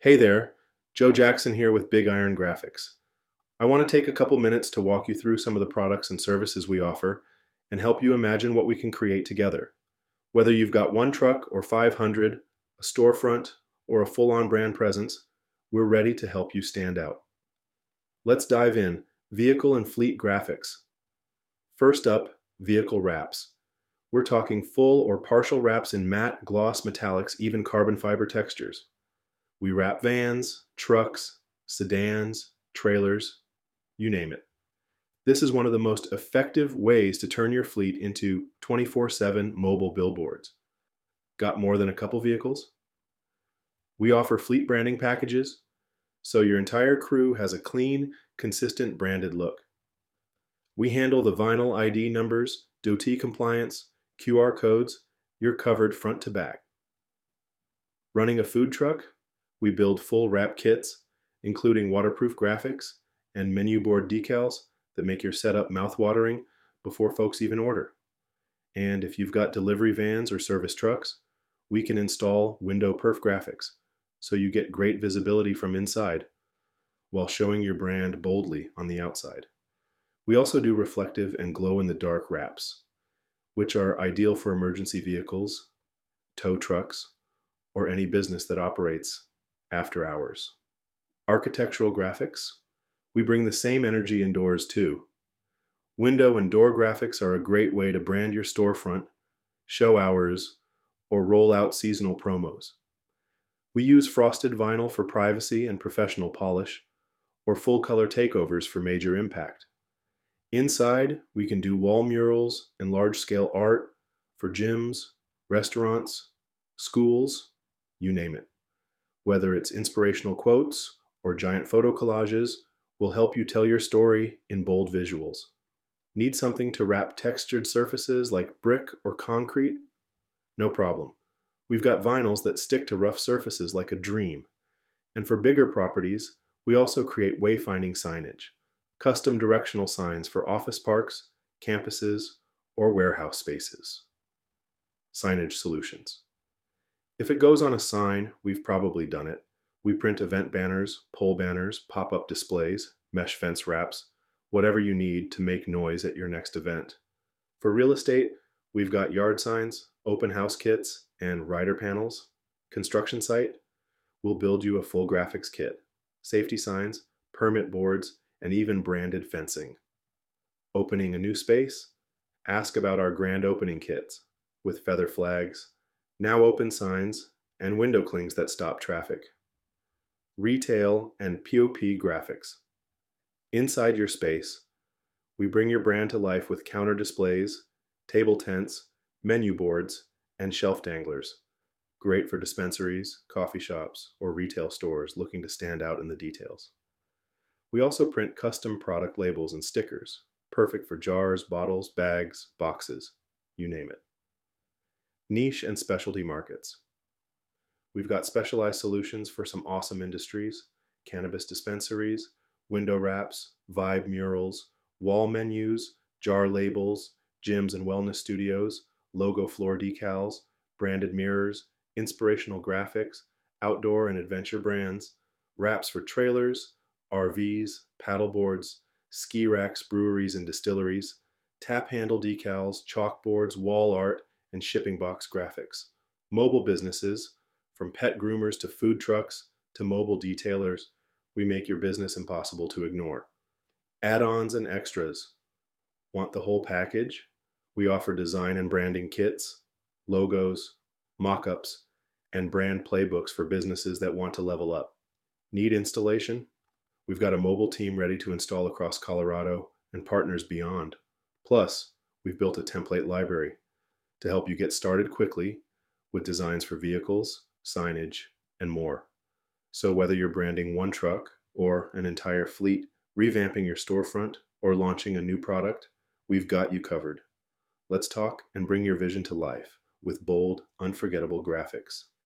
Hey there, Joe Jackson here with Big Iron Graphics. I want to take a couple minutes to walk you through some of the products and services we offer and help you imagine what we can create together. Whether you've got one truck or 500, a storefront, or a full-on brand presence, we're ready to help you stand out. Let's dive in. Vehicle and fleet graphics. First up, vehicle wraps. We're talking full or partial wraps in matte, gloss, metallics, even carbon fiber textures. We wrap vans, trucks, sedans, trailers, you name it. This is one of the most effective ways to turn your fleet into 24/7 mobile billboards. Got more than a couple vehicles? We offer fleet branding packages, so your entire crew has a clean, consistent branded look. We handle the vinyl ID numbers, DOT compliance, QR codes. You're covered front to back. Running a food truck? We build full wrap kits, including waterproof graphics and menu board decals that make your setup mouth-watering before folks even order. And if you've got delivery vans or service trucks, we can install window perf graphics so you get great visibility from inside while showing your brand boldly on the outside. We also do reflective and glow-in-the-dark wraps, which are ideal for emergency vehicles, tow trucks, or any business that operates after hours. Architectural graphics. We bring the same energy indoors too. Window and door graphics are a great way to brand your storefront, show hours, or roll out seasonal promos. We use frosted vinyl for privacy and professional polish, or full color takeovers for major impact. Inside, we can do wall murals and large-scale art for gyms, restaurants, schools, you name it. Whether it's inspirational quotes or giant photo collages, will help you tell your story in bold visuals. Need something to wrap textured surfaces like brick or concrete? No problem. We've got vinyls that stick to rough surfaces like a dream. And for bigger properties, we also create wayfinding signage, custom directional signs for office parks, campuses, or warehouse spaces. Signage solutions. If it goes on a sign, we've probably done it. We print event banners, pole banners, pop-up displays, mesh fence wraps, whatever you need to make noise at your next event. For real estate, we've got yard signs, open house kits, and rider panels. Construction site, we'll build you a full graphics kit, safety signs, permit boards, and even branded fencing. Opening a new space, ask about our grand opening kits with feather flags, now open signs, and window clings that stop traffic. Retail and POP graphics. Inside your space, we bring your brand to life with counter displays, table tents, menu boards, and shelf danglers. Great for dispensaries, coffee shops, or retail stores looking to stand out in the details. We also print custom product labels and stickers, perfect for jars, bottles, bags, boxes, you name it. Niche and specialty markets. We've got specialized solutions for some awesome industries: cannabis dispensaries, window wraps, vibe murals, wall menus, jar labels, gyms and wellness studios, logo floor decals, branded mirrors, inspirational graphics, outdoor and adventure brands, wraps for trailers, RVs, paddleboards, ski racks, breweries and distilleries, tap handle decals, chalkboards, wall art, and shipping box graphics. Mobile businesses, from pet groomers to food trucks to mobile detailers, we make your business impossible to ignore. Add-ons and extras. Want the whole package? We offer design and branding kits, logos, mock-ups, and brand playbooks for businesses that want to level up. Need installation? We've got a mobile team ready to install across Colorado and partners beyond. Plus, we've built a template library to help you get started quickly with designs for vehicles, signage, and more. So whether you're branding one truck or an entire fleet, revamping your storefront, or launching a new product, we've got you covered. Let's talk and bring your vision to life with bold, unforgettable graphics.